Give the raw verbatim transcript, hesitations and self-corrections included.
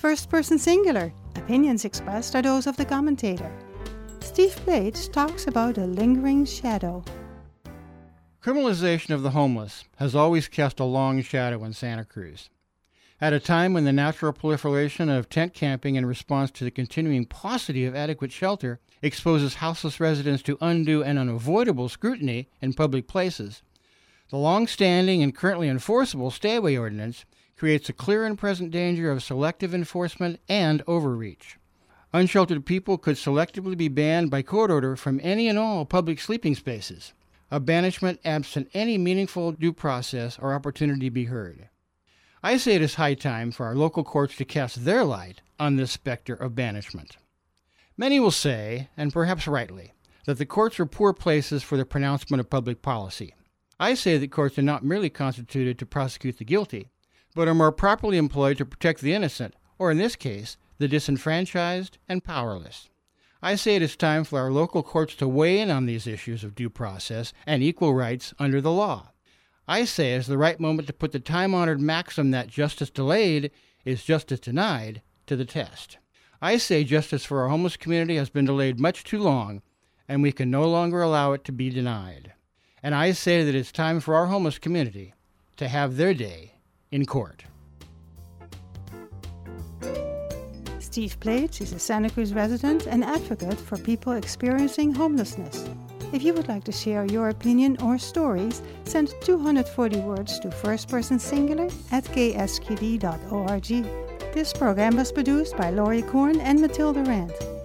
first person singular. Opinions expressed are those of the commentator. Steve Blades talks about a lingering shadow. Criminalization of the homeless has always cast a long shadow in Santa Cruz. At a time when the natural proliferation of tent camping in response to the continuing paucity of adequate shelter exposes houseless residents to undue and unavoidable scrutiny in public places, the long-standing and currently enforceable stay-away ordinance creates a clear and present danger of selective enforcement and overreach. Unsheltered people could selectively be banned by court order from any and all public sleeping spaces, a banishment absent any meaningful due process or opportunity to be heard. I say it is high time for our local courts to cast their light on this specter of banishment. Many will say, and perhaps rightly, that the courts are poor places for the pronouncement of public policy. I say that courts are not merely constituted to prosecute the guilty, but are more properly employed to protect the innocent, or in this case, the disenfranchised and powerless. I say it is time for our local courts to weigh in on these issues of due process and equal rights under the law. I say it is the right moment to put the time-honored maxim that justice delayed is justice denied to the test. I say justice for our homeless community has been delayed much too long, and we can no longer allow it to be denied. And I say that it's time for our homeless community to have their day in court. Steve Blades is a Santa Cruz resident and advocate for people experiencing homelessness. If you would like to share your opinion or stories, send two hundred forty words to first person singular at k s q d dot org. This program was produced by Laurie Korn and Matilda Rand.